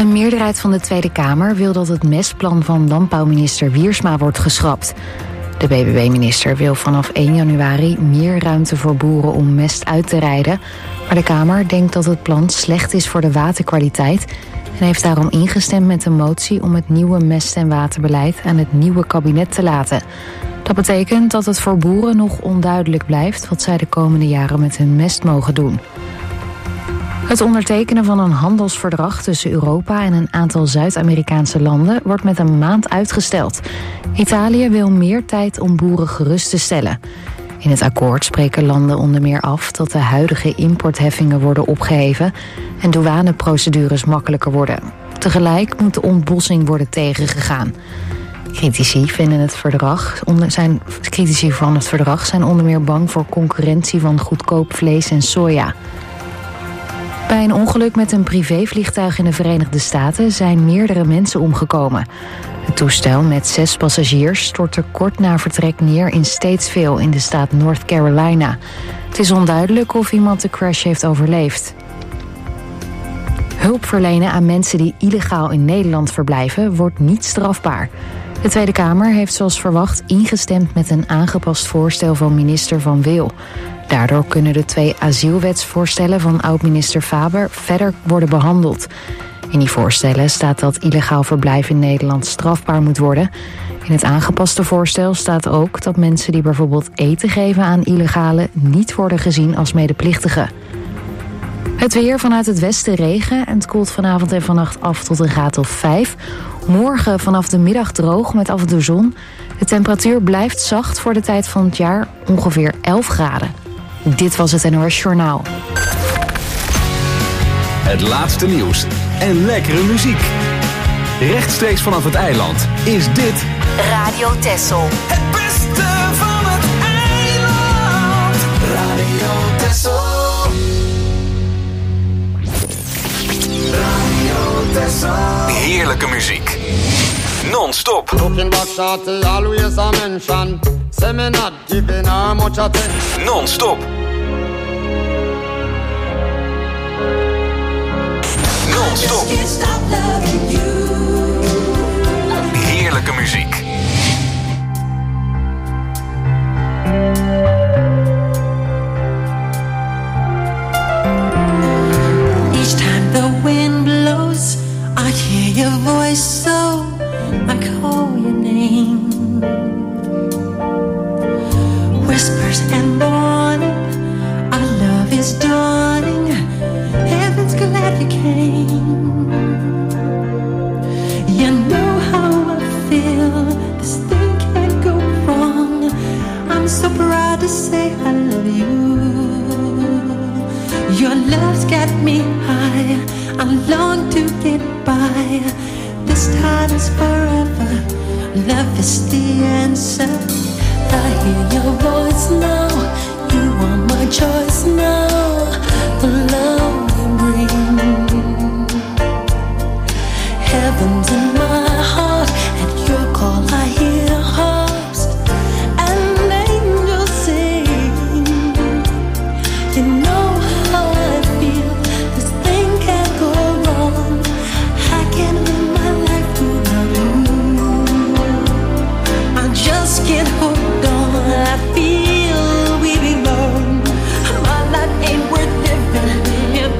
Een meerderheid van de Tweede Kamer wil dat het mestplan van landbouwminister Wiersma wordt geschrapt. De BBB-minister wil vanaf 1 januari meer ruimte voor boeren om mest uit te rijden. Maar de Kamer denkt dat het plan slecht is voor de waterkwaliteit en heeft daarom ingestemd met een motie om het nieuwe mest- en waterbeleid aan het nieuwe kabinet te laten. Dat betekent dat het voor boeren nog onduidelijk blijft wat zij de komende jaren met hun mest mogen doen. Het ondertekenen van een handelsverdrag tussen Europa en een aantal Zuid-Amerikaanse landen wordt met een maand uitgesteld. Italië wil meer tijd om boeren gerust te stellen. In het akkoord spreken landen onder meer af dat de huidige importheffingen worden opgeheven en douaneprocedures makkelijker worden. Tegelijk moet de ontbossing worden tegengegaan. Critici van het verdrag zijn onder meer bang voor concurrentie van goedkoop vlees en soja. Bij een ongeluk met een privévliegtuig in de Verenigde Staten zijn meerdere mensen omgekomen. Het toestel met 6 passagiers stortte kort na vertrek neer in Statesville in de staat North Carolina. Het is onduidelijk of iemand de crash heeft overleefd. Hulp verlenen aan mensen die illegaal in Nederland verblijven wordt niet strafbaar. De Tweede Kamer heeft zoals verwacht ingestemd met een aangepast voorstel van minister Van Wil. Daardoor kunnen de 2 asielwetsvoorstellen van oud-minister Faber verder worden behandeld. In die voorstellen staat dat illegaal verblijf in Nederland strafbaar moet worden. In het aangepaste voorstel staat ook dat mensen die bijvoorbeeld eten geven aan illegalen niet worden gezien als medeplichtigen. Het weer: vanuit het westen regen en het koelt vanavond en vannacht af tot een graad of 5. Morgen vanaf de middag droog met af en toe zon. De temperatuur blijft zacht voor de tijd van het jaar, ongeveer 11 graden. Dit was het NOS Journaal. Het laatste nieuws en lekkere muziek. Rechtstreeks vanaf het eiland is dit Radio Texel. Het beste van het eiland. Radio Texel. Radio Texel. heerlijke muziek. Non-stop. Looking back shorty, always a mention. Say me not giving her much attention. Non-stop. Non-stop. Heerlijke muziek. Each time the wind blows, I hear your voice, so I call your name. Whispers and morning, our love is dawning. Heaven's glad you came. You know how I feel. This thing can't go wrong. I'm so proud to say I love you. Your love's got me high. I long to get by. This time is forever. Love is the answer. I hear your voice now. You are my choice now. The love you bring. Heaven's in my heart. At your call I hear harps and angels sing. You know how I feel. This thing can't go wrong. I can't live my life without you. I just can't hold on. I feel we belong. My life ain't worth living if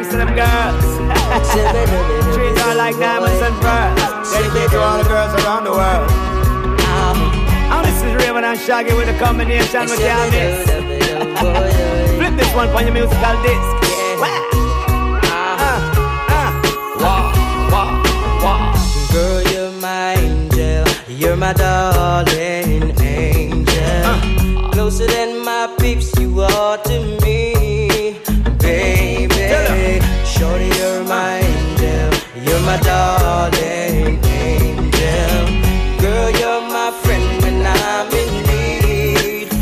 things to them girls. Treat her like diamonds and pearls. Dedicate to all the girls around the world. And this is Raven and Shaggy with a combination we can't miss. Flip this one on your musical disc. Girl, you're my angel, you're my darling angel. Closer than my peeps, you are to me, baby. Shorty, you're my angel, you're my darling angel. Girl, you're my friend when I'm in need,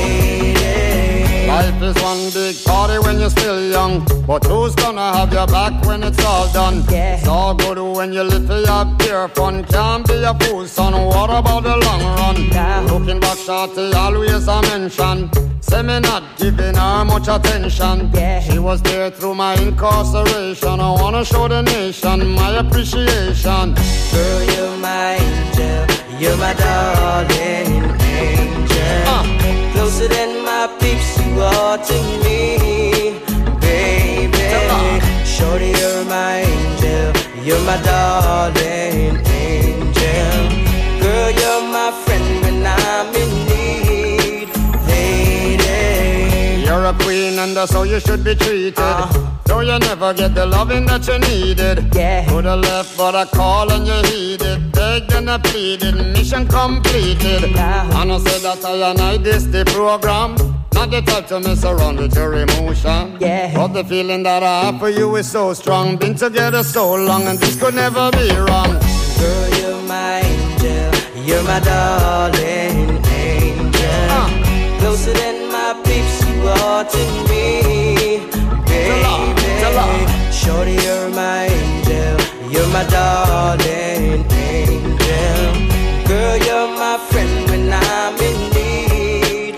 lady. Life is one big party when you're still young, but who's gonna have your back when it's all done? Yeah. It's all good when you live for your pure fun. Can't be a fool, son, what about the long run? Yeah. Looking back, shorty, always a mention. Say me not giving her much attention. Yeah. She was there through my incarceration. I wanna show the nation my appreciation. Girl, you're my angel, you're my darling angel. Closer than my peeps, you are to me, baby. Shorty, you're my angel, you're my darling angel. Girl, you're my friend when I'm in need, lady. You're a queen and that's how you should be treated. Though you never get the loving that you needed. Yeah. Coulda left but I call and you heeded. Begged and I pleaded, mission completed. And I said that I this the program. Not the type to mess around with your emotion. Yeah. But the feeling that I have for you is so strong. Been together so long and this could never be wrong. Girl, you're my angel, you're my darling angel. Closer than my peeps, you are to me, baby. Shorty, you're my angel, you're my darling angel. Girl, you're my friend when I'm in need,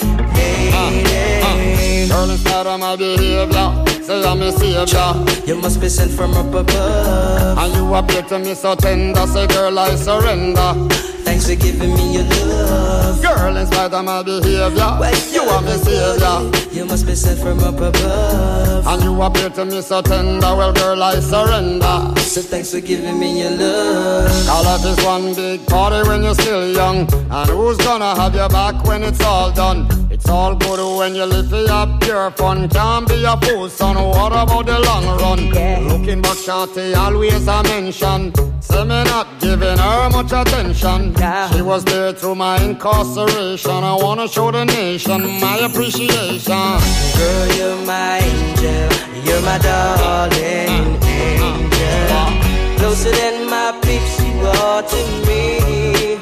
lady. Girl, instead of my behavior, say I'm a savior. You must be sent from up above. And you appear to me so tender. Say girl, I surrender. Thanks for giving me your love. Girl, in spite of my behavior, you are my savior. You must be sent from up above. And you appear to me so tender. Well, girl, I surrender. So thanks for giving me your love. All life is one big party when you're still young. And who's gonna have your back when it's all done? It's all good when you live for your pure fun. Can't be a fool, son, what about the long run? Yeah. Looking back, shorty, always a mention. Say me not giving her much attention. Yeah. She was there through my incarceration. I wanna show the nation my appreciation. Girl, you're my angel, you're my darling angel. Closer than my peeps, you are to me,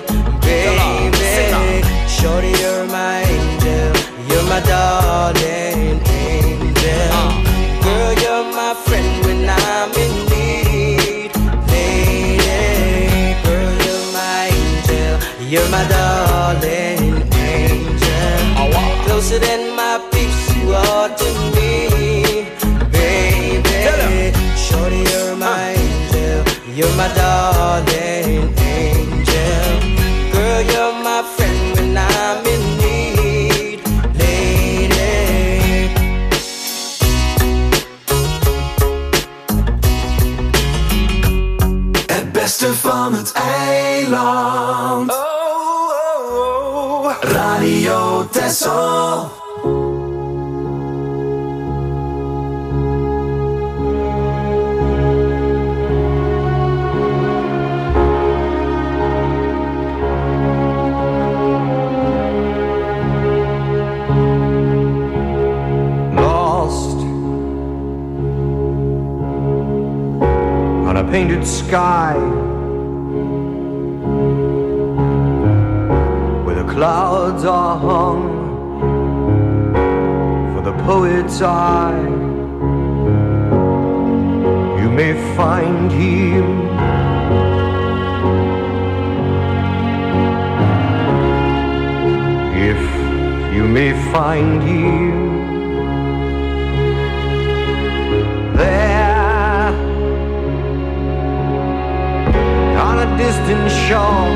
baby. Shorty, you're my angel, you're my darling angel. Girl, you're my friend when I'm in need, lady. Girl, you're my angel, you're my darling angel. Closer than my peeps, you are to me, baby. Shorty, you're my angel, you're my darling angel. Girl, you're my friend when I'm in need, lady. Het beste van het eiland. Radio Texel. Painted sky where the clouds are hung for the poet's eye. You may find him if you may find him there on a distant shore,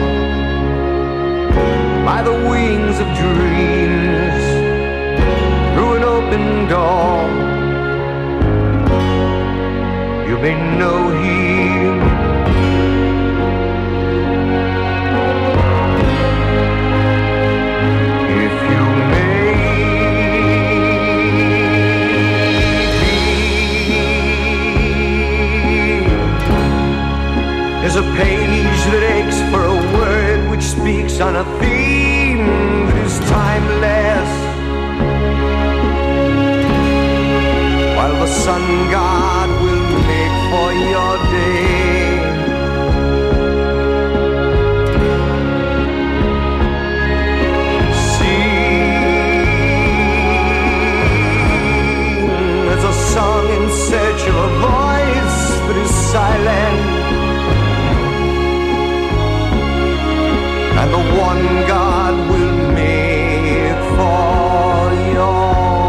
by the wings of dreams, through an open door. you may know him. If you may be, there's a page that aches for a word which speaks on a theme that is timeless. While the sun god will make for your day, sing as a song in search of a voice that is silent, and the one God will make for your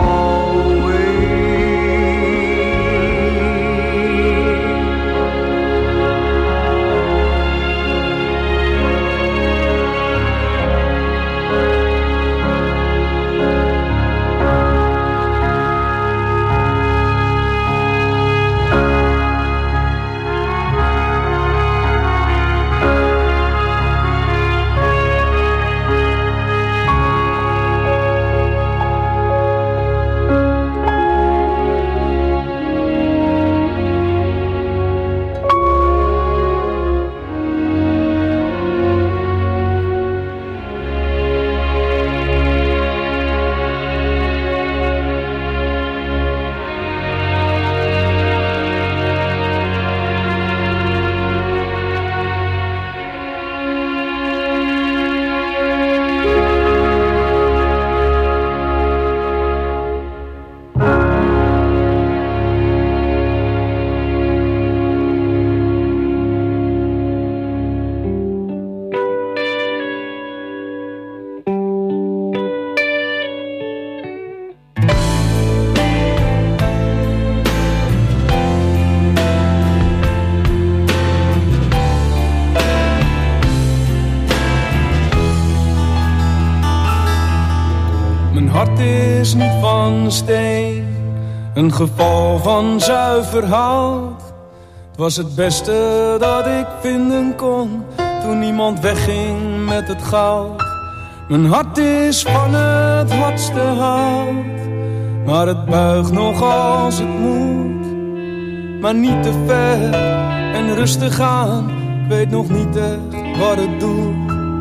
is niet van steen, een geval van zuiver hout. Het was het beste dat ik vinden kon, toen niemand wegging met het goud. Mijn hart is van het hardste hout, maar het buigt nog als het moet. Maar niet te ver en rustig aan, ik weet nog niet echt wat het doet.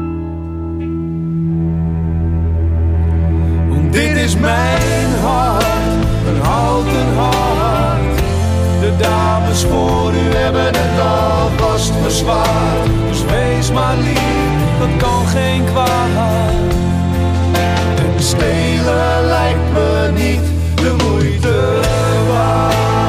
Dit is mijn hart, een houten hart. De dames voor u hebben het alvast verzwaard. Dus wees maar lief, dat kan geen kwaad. En stelen lijkt me niet de moeite waard.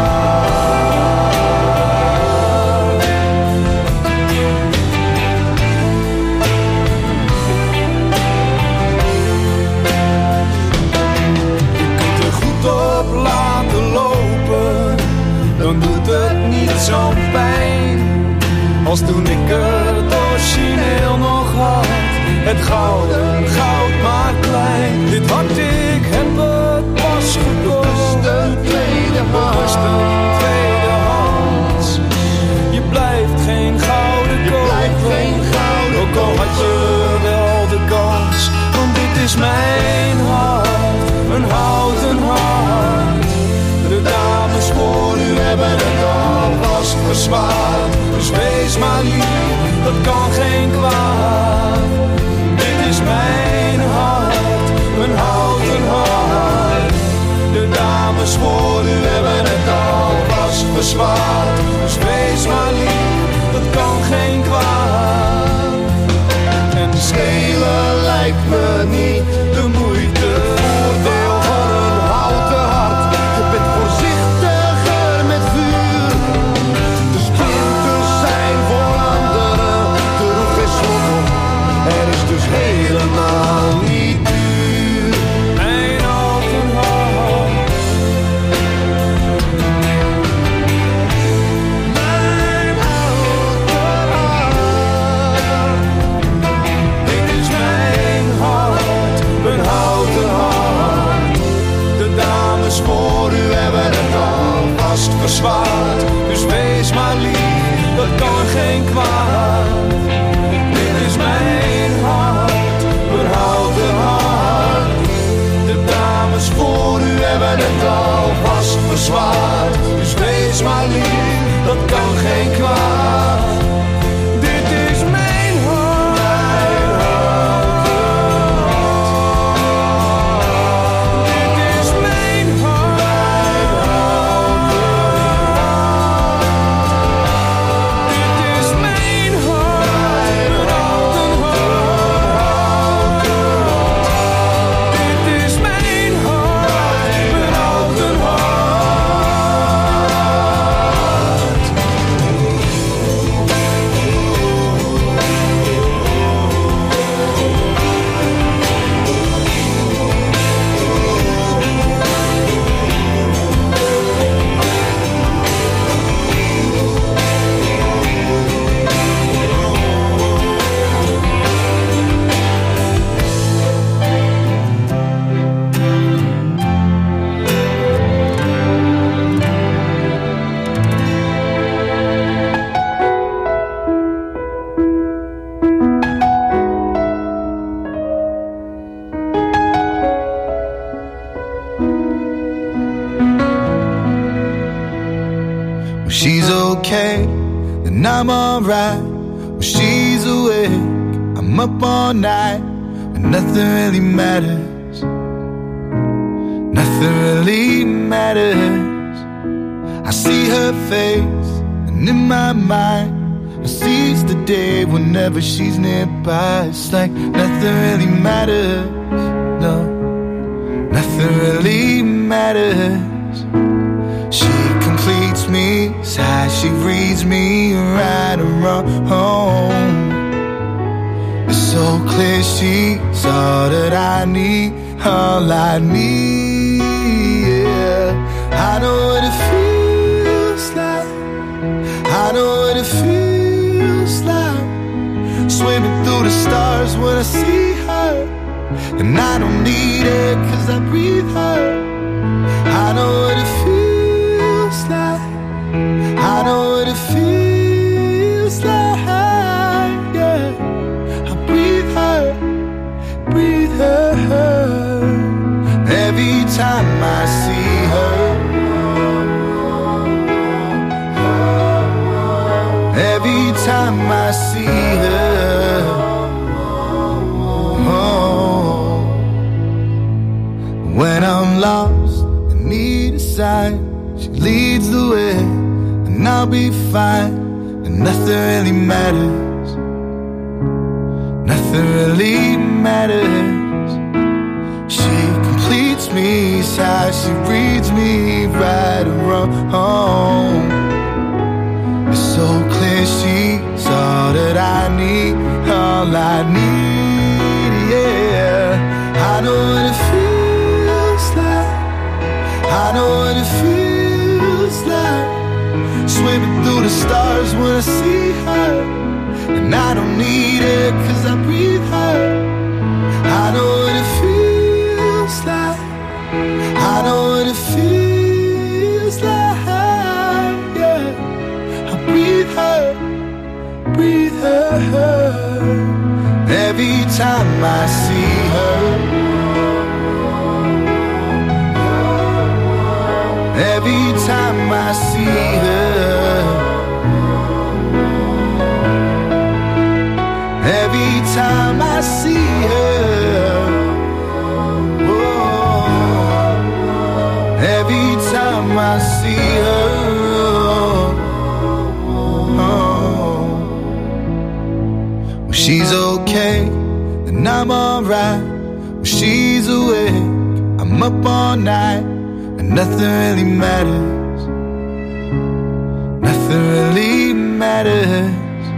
Op laten lopen, dan doet het niet zo'n pijn als toen ik het origineel nog had. Het gouden goud maar klein. Dit hart, ik heb het pas gekocht. Bewust een tweedehands. Je blijft geen gouden kopen, ook al had je wel de kans. Want dit is mijn hart, een houten hart. De dames voor u hebben het alvast verzwaard. Dus wees maar lief, dat kan geen kwaad. Dit is mijn hart, een houten hart. De dames voor u hebben het alvast verzwaard. Dus wees maar lief, dat kan geen kwaad. En stelen lijkt me niet de moeite. Voordeel van een houten hart, je bent voorzichtiger met vuur. Dus kind te zijn voor anderen, er hoeft geen slot op. Er is dus helemaal niet duur. Mijn houten hart. Mijn houten hart. maar lief, dat kan geen kwaad. Dit is mijn hart, mijn houten hart. De dames voor u hebben het alvast verzwaard. Dus wees maar lief, dat kan geen kwaad. Dit is mijn hart, dit is mijn hart, dit is mijn hart, mijn houten hart. Dit is mijn hart, mijn houten hart. When she's okay, then I'm alright. When she's awake, I'm up all night. And nothing really matters. Nothing really matters. I see her face, and in my mind I seize the day whenever she's nearby. It's like nothing really matters. No, nothing really matters. She completes me, sighs, she reads me right and wrong. It's so clear she's all that I need, all I need, yeah. I know what it feels like, I know what it feels like. Swimming through the stars when I see her. And I don't need it cause I breathe her. I know what it feels like, I know what it feels like, yeah. I breathe her, every time I see her. Every time I see her, oh. When I'm lost and need a sign, she leads the way, and I'll be fine. And nothing really matters. Nothing really matters. She completes me, sighs, she reads me right and wrong. It's so clear she's all that I need, all I need, yeah. I know what it feels like, I know what it feels like. Swimming through the stars when I see her. And I don't need it cause I breathe her. I know what it feels like, I know what it feels like, yeah. I breathe her, every time I see her. Every time I see her, every time I see her, oh, every time I see her, oh. When she's okay, then I'm alright. When she's awake, I'm up all night. And nothing really matters. Nothing really matters.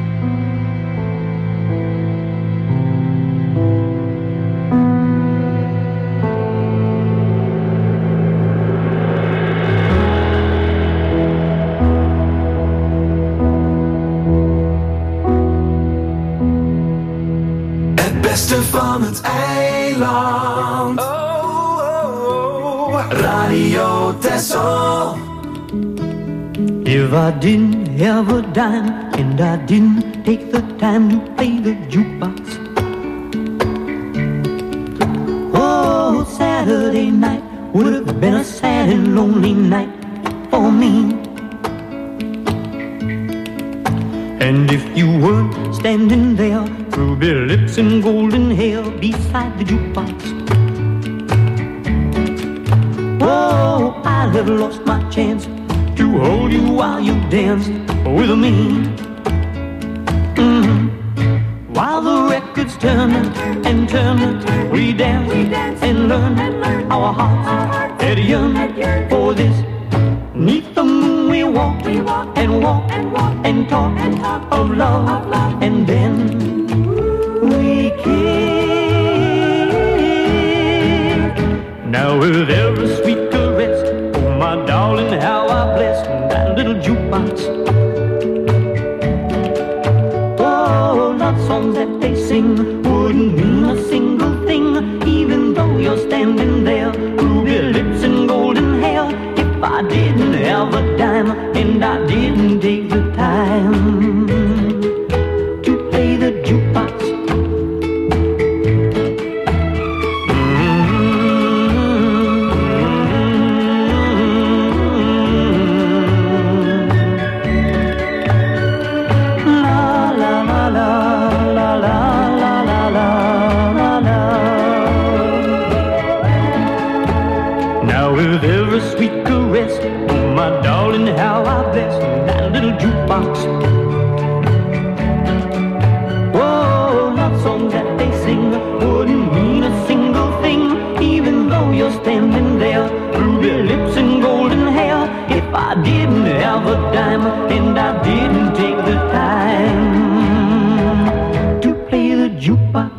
Het beste van het eiland. Radio Texel. If I didn't have a dime and I didn't take the time to play the jukebox, oh, Saturday night would have been a sad and lonely night for me. And if you weren't standing there, ruby lips and golden hair beside the jukebox, oh, I'd have lost my chance to hold you while you danced with me. While the records turn and turn, we dance and learn. Our hearts had yearned for this. 'Neath the moon we walk and talk of love, and then we kiss. Now with every sweet caress, oh my darling, how I bless that little jukebox. Oh, love songs that they sing wouldn't mean a single thing, even though you're standing there, ruby lips and golden hair. If I didn't have a dime and I didn't take the time to play the jukebox. With every sweet caress, oh my darling, how I bless that little jukebox. Oh, love songs that they sing wouldn't mean a single thing, even though you're standing there, ruby lips and golden hair. If I didn't have a dime and I didn't take the time to play the jukebox.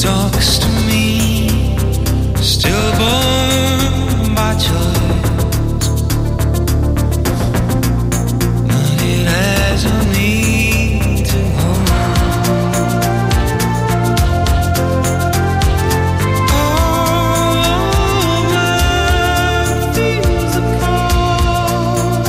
talks to me, stillborn by choice, but it has a need to hold all that feels the cold.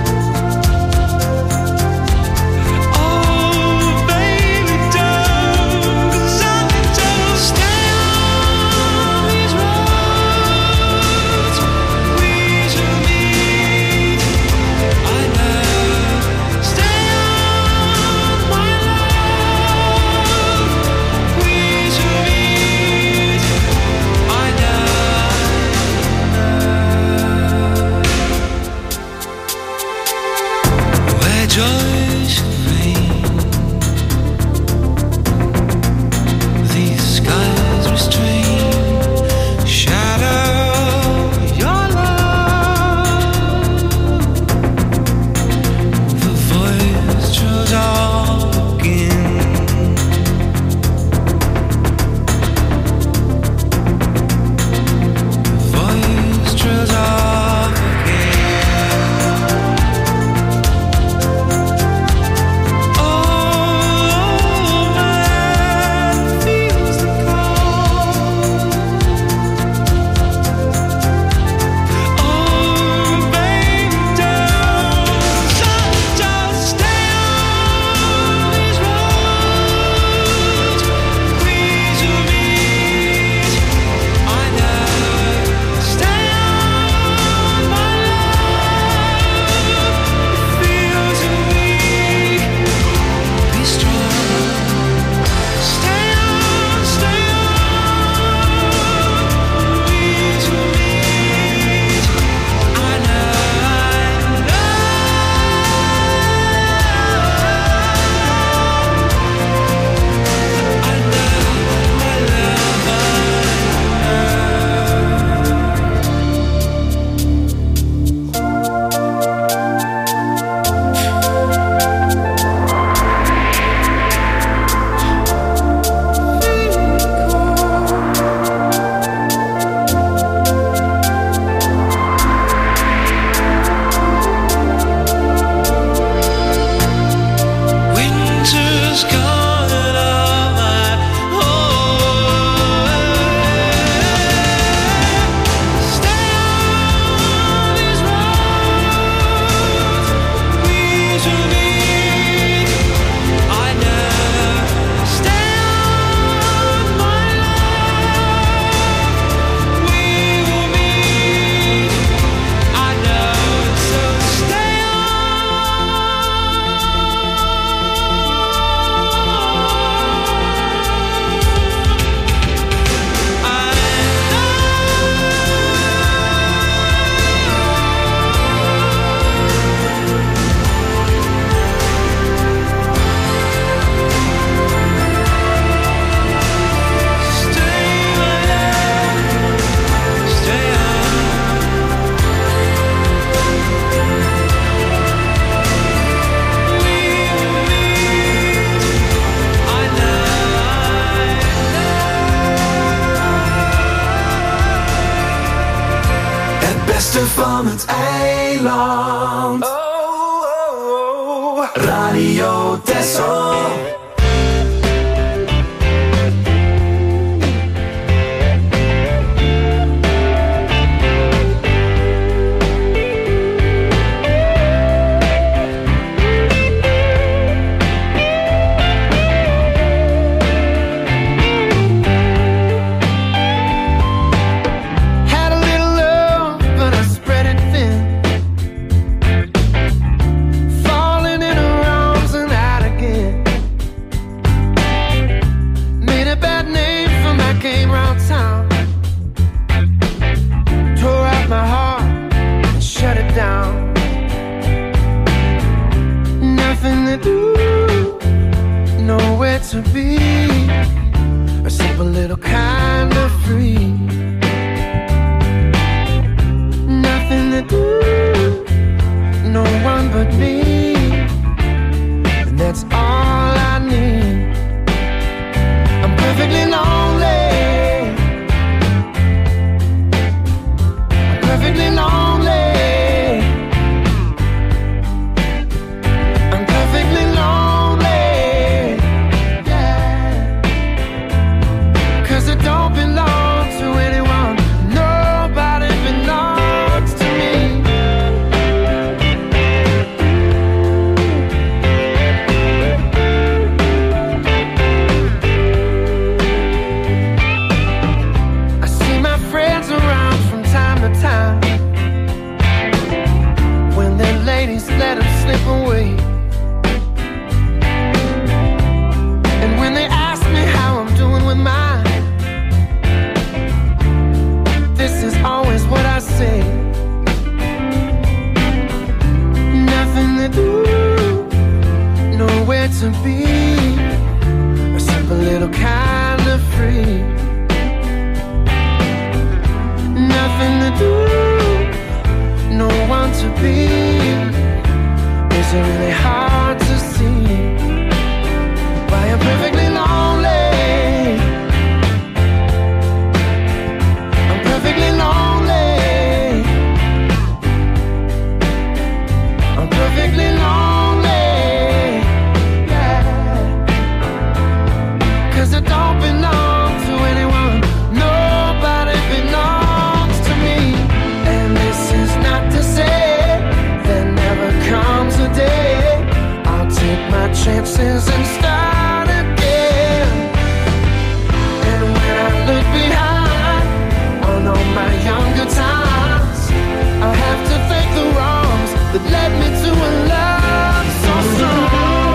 Oh baby, don't, 'cause I can just stay on these roads. We shall meet, I know. Stay on, my love. We shall meet, I know. Where joy should reign, these skies restrain. Shadow your love. The voice draws talking. The voice draws off again. Oh, man feels the cold. Oh, baby, don't just stay on these roads. We shall meet, I know. Stay on, my love. It feels in me. Be strong. Stay on, stay on. We shall meet, I know, my winter's gone and all my stay on these roads. We shall meet, I know. Stay on, my love. We will meet, I know. So stay on. Het beste van het eiland. Radio Texel. Had a little love, but I spread it thin. Falling in her arms and out again. don't belong to anyone. Nobody belongs to me. And this is not to say there never comes a day I'll take my chances and start again. And when I look behind on all my younger times, I have to thank the wrongs that led me to a love so strong.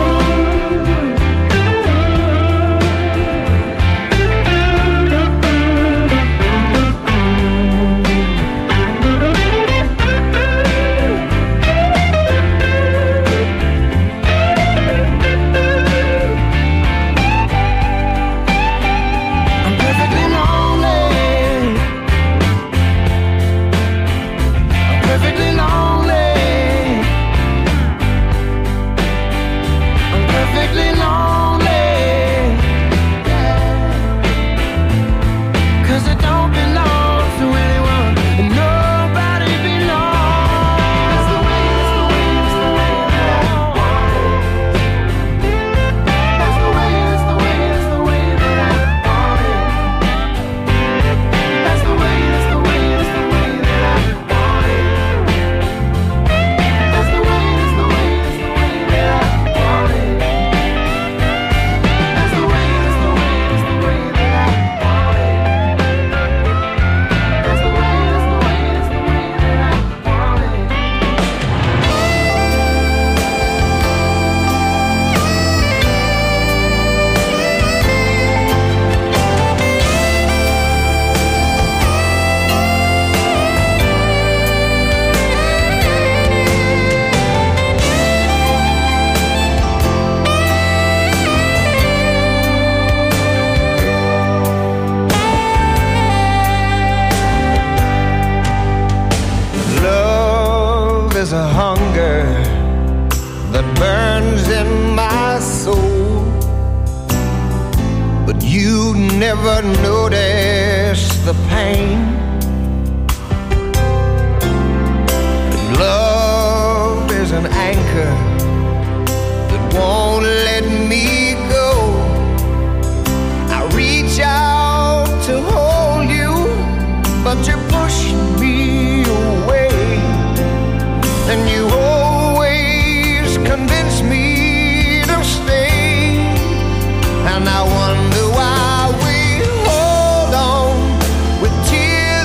A hunger that burns in my soul, but you never notice the pain. Love is an anchor that won't let me go. I reach out to hold you, but you push me away. And you always convince me to stay. And I wonder why we hold on with tears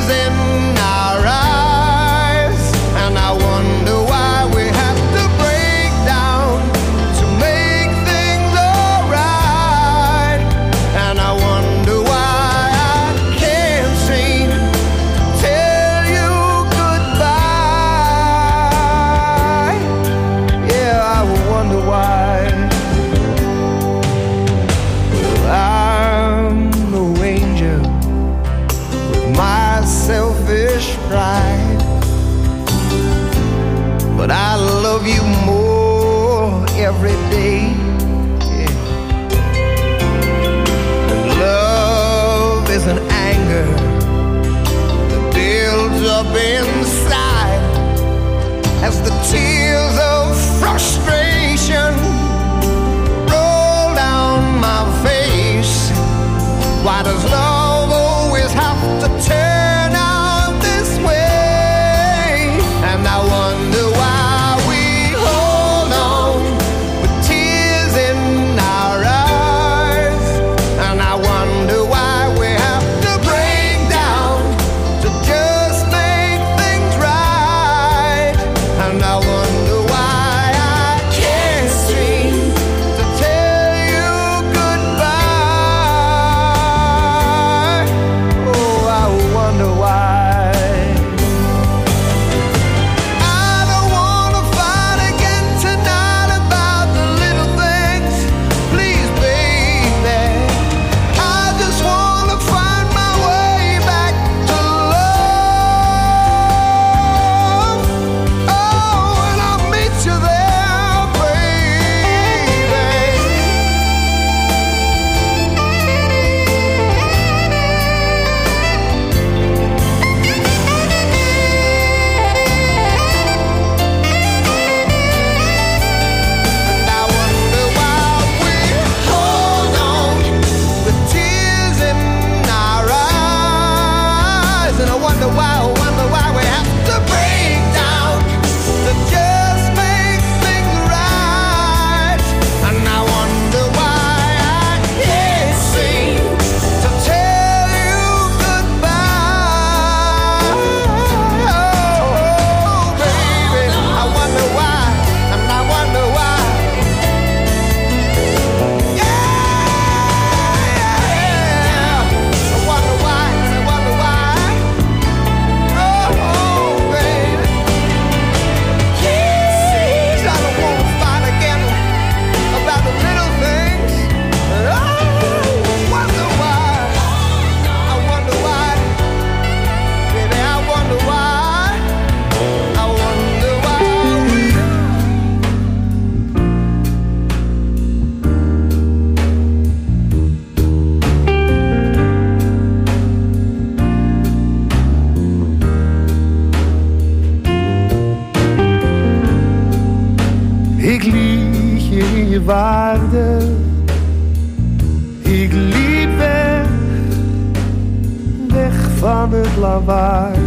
van het lawaai.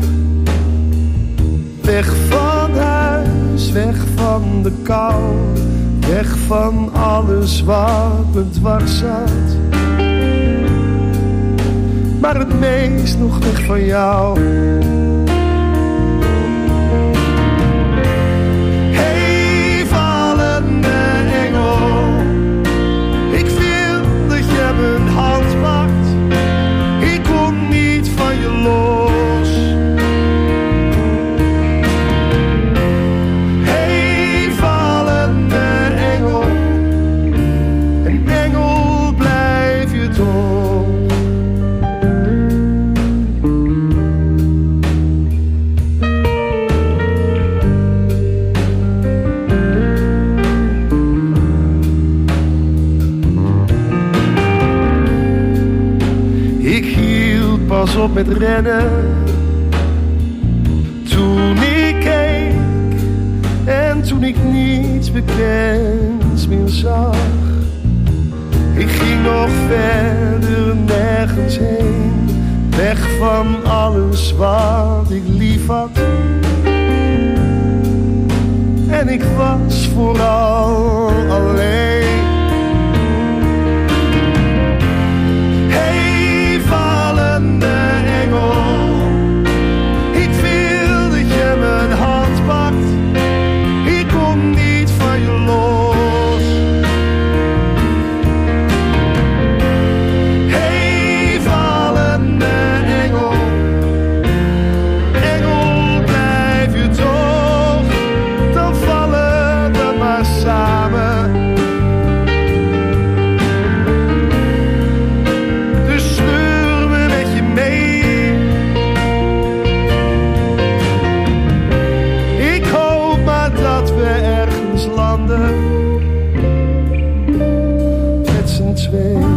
Weg van huis, weg van de kou. Weg van alles wat me dwars zat. Maar het meest nog weg van jou. Hey vallende engel, ik wil dat je mijn hand pakt. Ik kom niet van je los. Hey vallende engel, een engel blijf je toch. Pas op met rennen. Toen ik keek en toen ik niets bekends meer zag. Ik ging nog verder nergens heen. Weg van alles wat ik lief had. En ik was vooral alleen. Ik wil dat je mijn hand pakt. Ik kom niet van je los. Hey vallende engel, engel blijf je toch. Dan vallen we maar samen. Dus sleur me met je mee. Dat we ergens landen met z'n tweeën.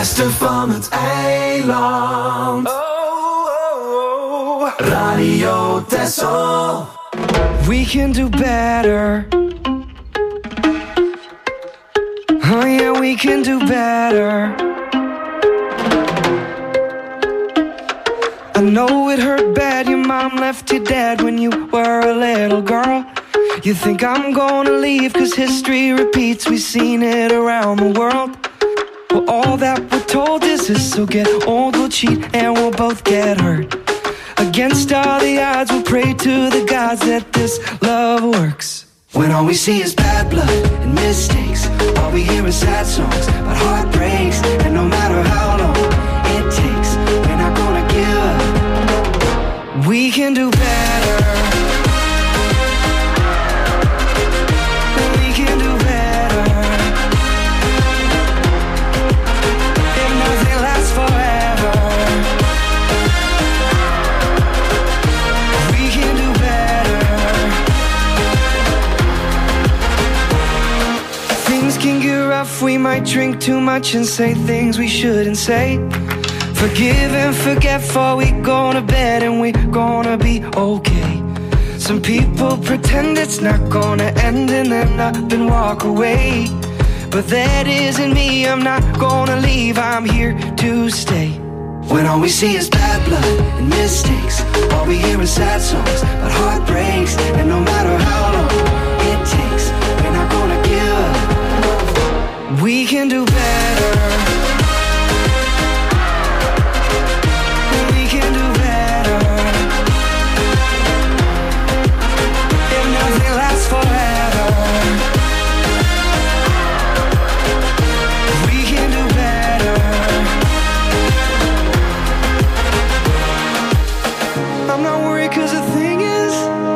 beste van het eiland. Radio Texel. We can do better. Oh yeah, we can do better. I know it hurt bad, your mom left you dead when you were a little girl. You think I'm gonna leave cause history repeats, we've seen it around the world. Well, all that we're told is this, so get old, we'll cheat and we'll both get hurt. Against all the odds, we'll pray to the gods that this love works. When all we see is bad blood and mistakes, all we hear is sad songs about heartbreaks. And no matter how long it takes, we're not gonna give up. We can do better. We can do better. If nothing lasts forever, we can do better. Things can get rough, we might drink too much and say things we shouldn't say. Forgive and forget before we go to bed and we're gonna be okay. Some people pretend it's not gonna end and then up and walk away. But that isn't me, I'm not gonna leave, I'm here to stay. When all we see is bad blood and mistakes, all we hear is sad songs about heartbreaks. And no matter how long it takes, we're not gonna give up. We can do better. We can do better. If nothing lasts forever, we can do better. I'm not worried cause the thing is,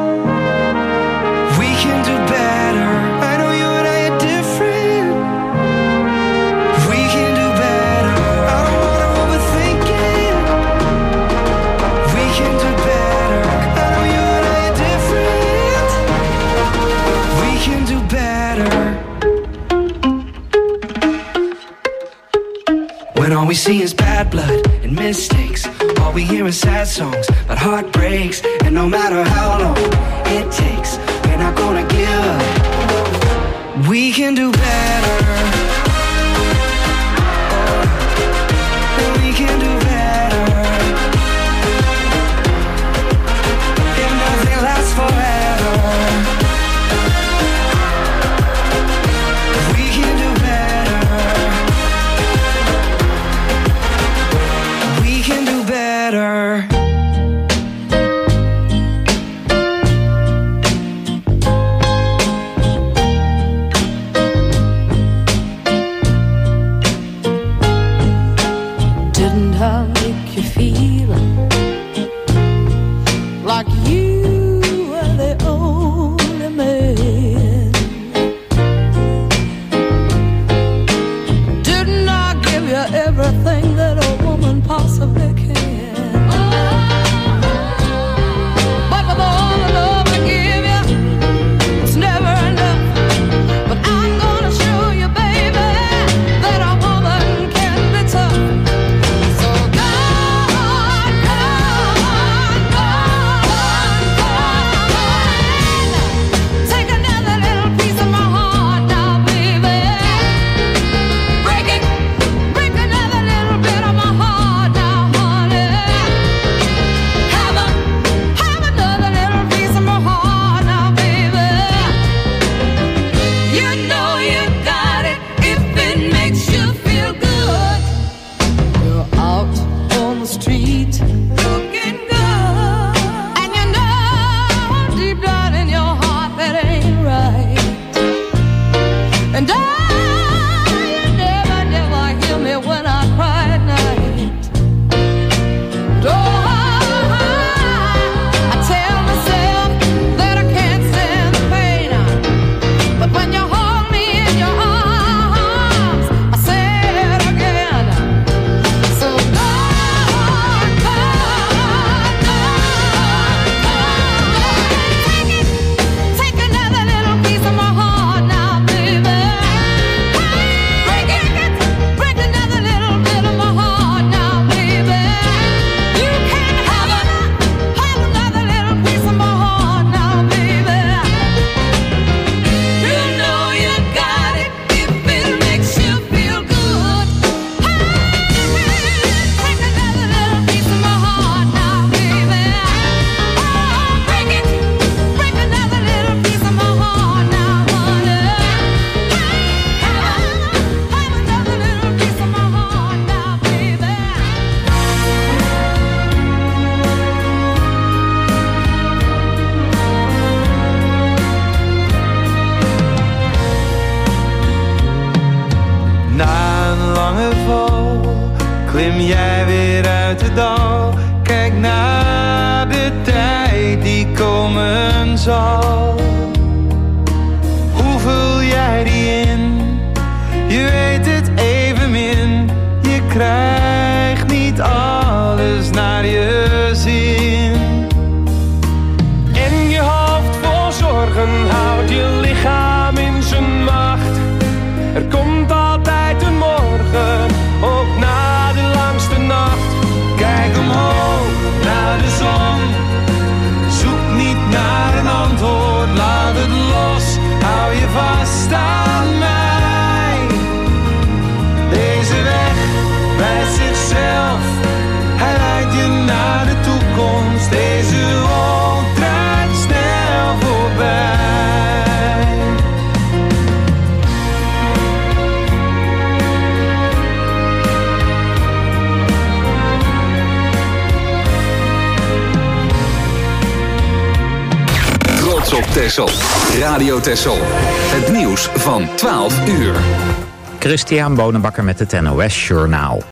we can do better. I know you and I are different. We can do better. I don't wanna overthink it. We can do better. I know you and I are different. We can do better. When all we see is bad blood and mistakes, all we hear is sad songs about heartbreaks. And no matter how long it takes, we're not gonna give up. We can do better. We can do better. If nothing lasts forever, we can do better. We can do better. Didn't I make you feel like you were the only man? Didn't I give you everything that a woman possibly can? But with all the love I give you, it's never enough. But I'm gonna show you, baby, that a woman can be tough. So go on, go on, go on, go on. Take another little piece of my heart now, baby. Break it, break another little bit of my heart now, honey. klim jij weer uit het dal. Kijk naar de tijd die komen zal. Hoe vul jij die in? Je weet het evenmin. Je krijgt niet alles naar je zin. En je hoofd vol zorgen houdt je lichaam in zijn macht. Er komt altijd een morgen, ook na de langste nacht. Kijk omhoog naar de zon. Zoek niet naar een antwoord, laat het los. Hou je vast aan mij. Deze weg wijst zichzelf. Hij leidt je naar de toekomst. Deze wolk draait snel voorbij. Trots op Texel. Radio Texel. Het nieuws van 12 uur. Christian Bonenbakker met het NOS Journaal.